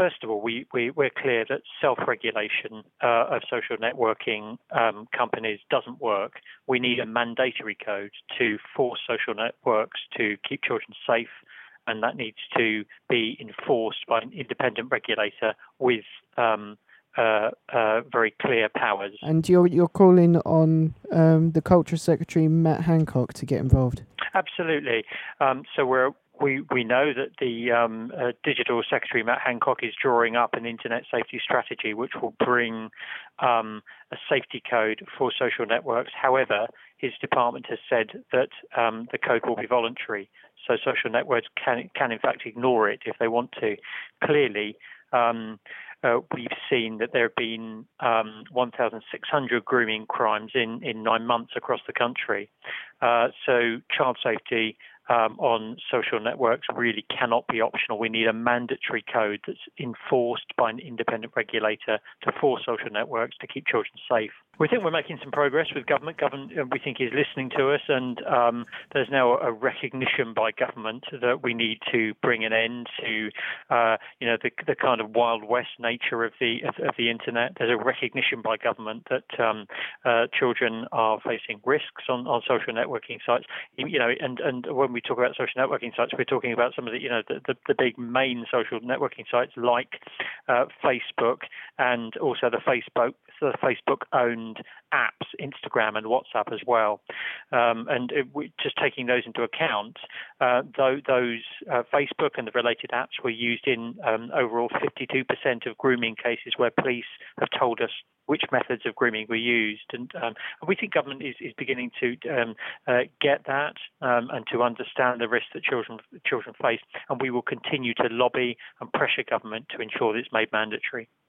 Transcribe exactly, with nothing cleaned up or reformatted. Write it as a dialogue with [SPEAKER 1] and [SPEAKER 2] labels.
[SPEAKER 1] first of all, we, we, we're clear that self-regulation uh, of social networking um, companies doesn't work. We need a mandatory code to force social networks to keep children safe, and that needs to be enforced by an independent regulator with um, uh, uh, very clear powers.
[SPEAKER 2] And you're, you're calling on um, the Culture Secretary, Matt Hancock, to get involved?
[SPEAKER 1] Absolutely. Um, so we're We, we know that the um, uh, Digital Secretary, Matt Hancock, is drawing up an internet safety strategy which will bring um, a safety code for social networks. However, his department has said that um, the code will be voluntary, so social networks can, can in fact ignore it if they want to. Clearly, um, uh, we've seen that there have been um, one thousand six hundred grooming crimes in, in nine months across the country. Uh, so child safety Um, on social networks really cannot be optional. We need a mandatory code that's enforced by an independent regulator to force social networks to keep children safe. We think we're making some progress with government. Government, we think, is listening to us, and um, there's now a recognition by government that we need to bring an end to, uh, you know, the, the kind of Wild West nature of the of, of the internet. There's a recognition by government that um, uh, children are facing risks on, on social networking sites. You know, and and when we talk about social networking sites, we're talking about some of the, you know, the, the, the big main social networking sites like uh, Facebook, and also the Facebook, the Facebook-owned apps, Instagram and WhatsApp as well. Um, and it, we, just taking those into account, uh, though those uh, Facebook and the related apps were used in um, overall fifty-two percent of grooming cases where police have told us which methods of grooming were used. And um, we think government is, is beginning to um, uh, get that um, and to understand the risks that children children face. And we will continue to lobby and pressure government to ensure that it's made mandatory.